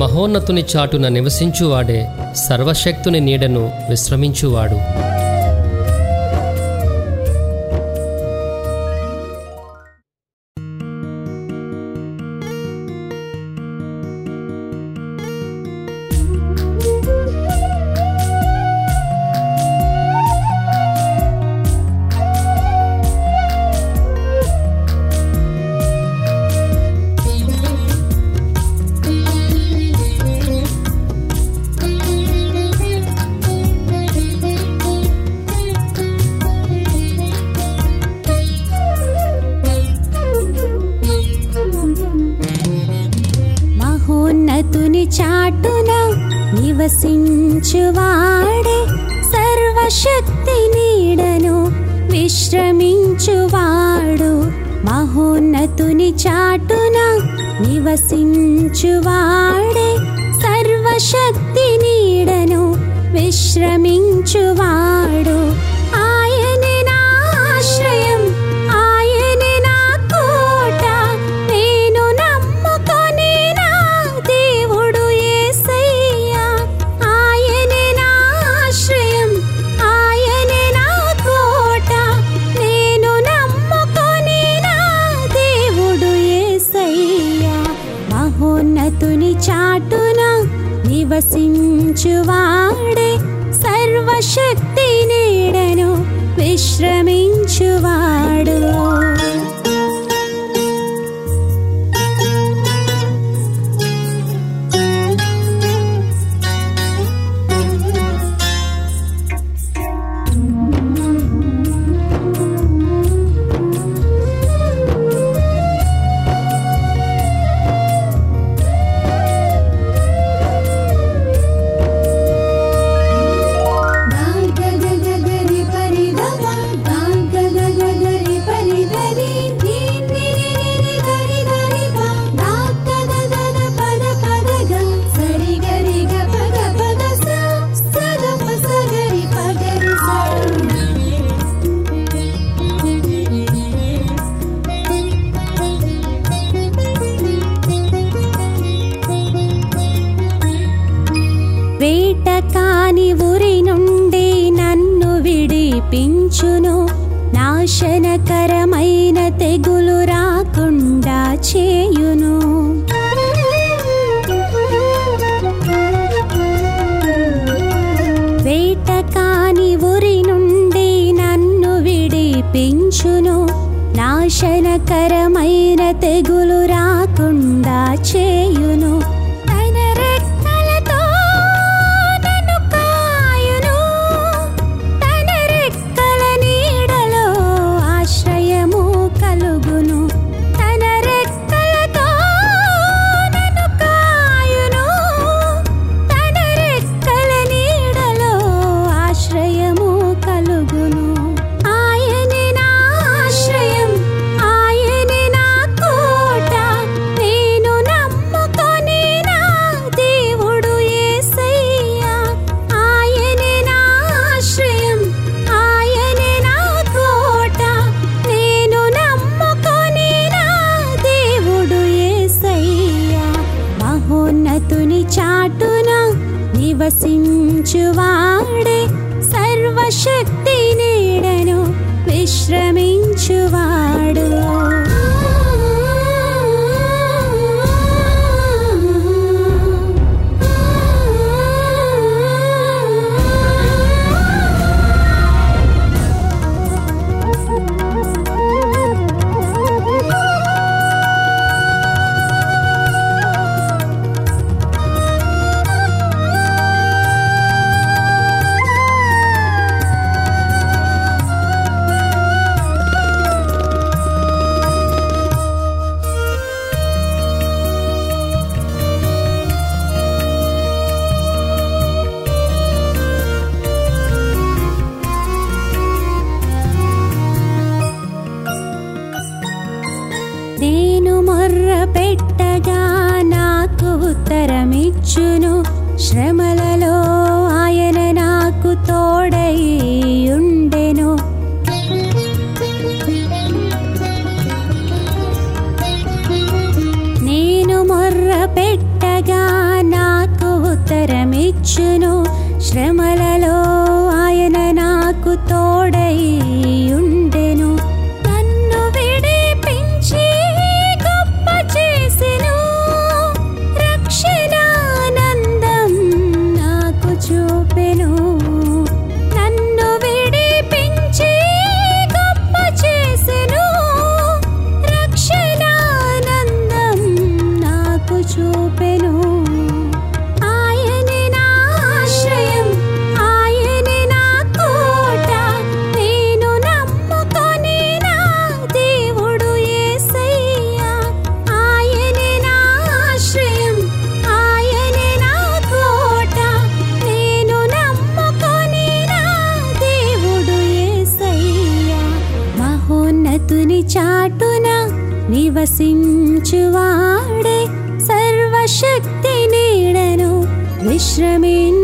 మహోన్నతుని చాటున నివసించువాడే సర్వశక్తుని నీడను విశ్రమించువాడు. మహోన్నతుని చాటున నివసించువాడే సర్వశక్తి నీడను విశ్రమించువాడు. మహోన్నతుని చాటున నివసించువాడే సర్వశక్తి నీడను విశ్రమించువాడు. ఆయనే నా ఆశ్రయం, ఆయనే నా కోట, నేను నమ్ముకొని నా దేవుడు యేసయ్యా. ఆయనే నా ఆశ్రయం, ఆయనే నా కోట, నేను నమ్ముకొని నా దేవుడు యేసయ్యా. మహోన్నతుని చాటున నివసించువాడే సర్వశక్తి నీడను విశ్రమించువాడు. వేటకాని ఊరి నుండి నన్ను విడిపించును, నాశనకరమైన తెగులు రాకుండా చేయును. వేటకాని ఊరి నుండి నన్ను విడిపించును, నాశనకరమైన తెగులు రాకుండా చేయును. మహోన్నతుని చాటున నివసించువాడే సర్వశక్తి నీడను విశ్రమించువాడు. నేను మొర్ర పెట్టగా నాకు ఉత్తరమిచ్చును, శ్రమలలో ఆయన నాకు తోడై ఉండెను. నేను మొర్ర పెట్టగా నా ఉత్తరమిచ్చును. శ్రమలలో ఆయన నాకు తోడై ఉండెను. నన్ను విడిపించి గొప్ప చేసెను. రక్షణానందం నాకు చూపెను. నన్ను విడిపించి గొప్ప చేసెను. రక్షణానందం నాకు చూపెను. ఆయనే నా ఆశ్రయం, ఆయనే నా కోట, నేను నమ్ముకొని నా దేవుడు యేసయ్యా. ఆయనే నా ఆశ్రయం, ఆయనే నా కోట, నేను నమ్ముకొని నా దేవుడు యేసయ్యా. మహోన్నతుని చాటున నివసించువాడే సర్వశక్తి నీడను విశ్రమించువాడే.